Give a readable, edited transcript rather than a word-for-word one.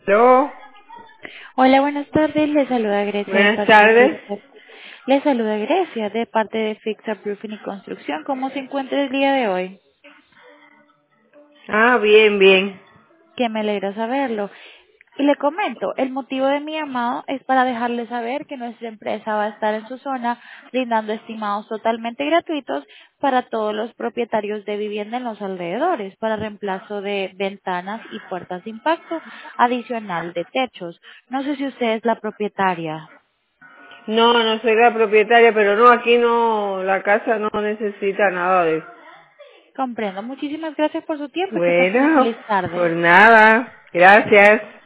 Aló, Hola, buenas tardes. Le saluda Grecia de buenas parte de tardes. Fix. Le saluda Grecia de parte de Fix Roofing y Construcción. ¿Cómo se encuentra el día de hoy? Ah, bien, bien. Que me alegra saberlo. Y le comento, el motivo de mi llamado es para dejarle saber que nuestra empresa va a estar en su zona brindando estimados totalmente gratuitos para todos los propietarios de vivienda en los alrededores, para reemplazo de ventanas y puertas de impacto, adicional de techos. No sé si usted es la propietaria. No, no soy la propietaria, pero no, aquí no, la casa no necesita nada de eso. Comprendo. Muchísimas gracias por su tiempo y que pase una Bueno, feliz tarde. por nada. Gracias.